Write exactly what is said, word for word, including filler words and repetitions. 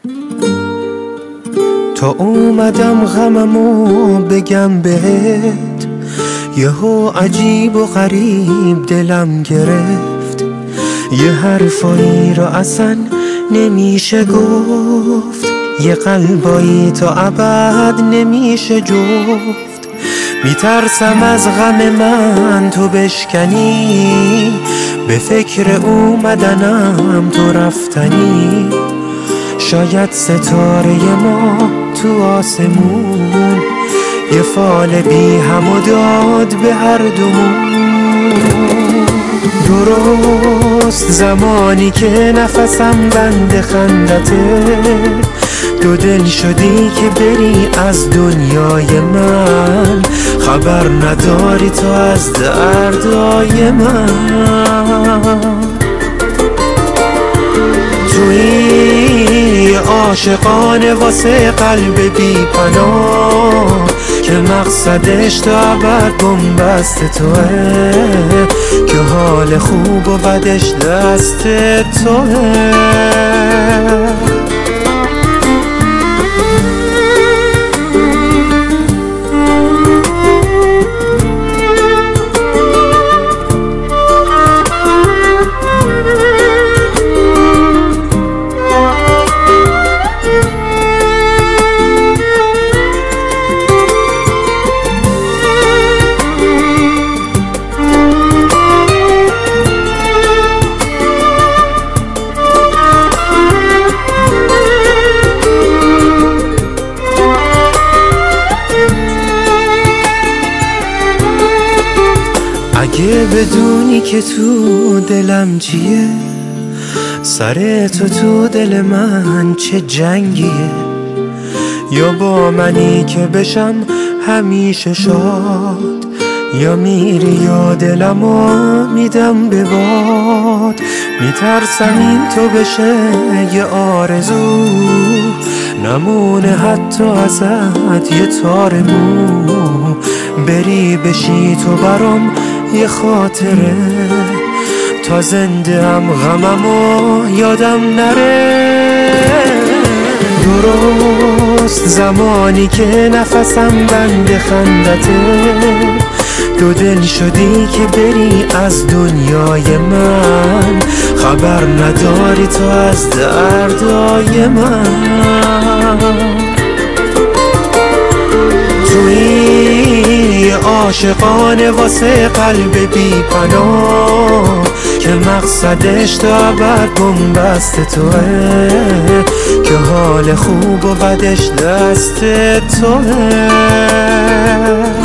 تا اومدم غممو بگم بهت، یهو عجیب و غریب دلم گرفت. یه حرفایی رو اصلا نمیشه گفت، یه قلبایی تا ابد نمیشه جفت. میترسم از غم من تو بشکنی، به فکر اومدنم تو رفتنی. شاید ستاره ما تو آسمون یه فال بی هم و داد به هر دومون. درست زمانی که نفسم بند خندته، دو دل شدی که بری از دنیای من. خبر نداری تو از دردای من. توی عاشقانه واسه قلب بی پناه، که مقصدش تا ابد بن‌بست توه، که حال خوب و بدش دست توه. اگه بدونی که تو دلم چیه، سر تو تو دل من چه جنگیه. یا با منی که بشم همیشه شاد، یا میری یا دلمو میدم به باد. میترسم این تو بشه یه آرزو، نمونه حتی ازت یه تار مو. بری بشی تو برام یه خاطره، تا زنده هم غممو یادم نره. درست زمانی که نفسم بند خندته، دو دل شدی که بری از دنیای من. خبر نداری تو از دردای من. توی عاشقانه واسه قلب بی پناه، که مقصدش تا ابد بن‌بست توه، که حال خوب و بدش دست توه.